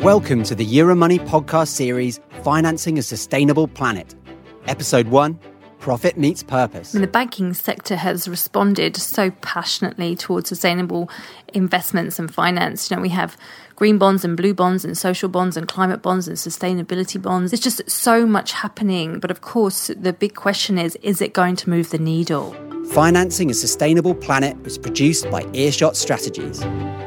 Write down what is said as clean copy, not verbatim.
Welcome to the Euromoney podcast series, Financing a Sustainable Planet. Episode 1, Profit Meets Purpose. The banking sector has responded so passionately towards sustainable investments and finance. We have green bonds and blue bonds and social bonds and climate bonds and sustainability bonds. There's just so much happening. But of course, the big question is it going to move the needle? Financing a Sustainable Planet was produced by Earshot Strategies.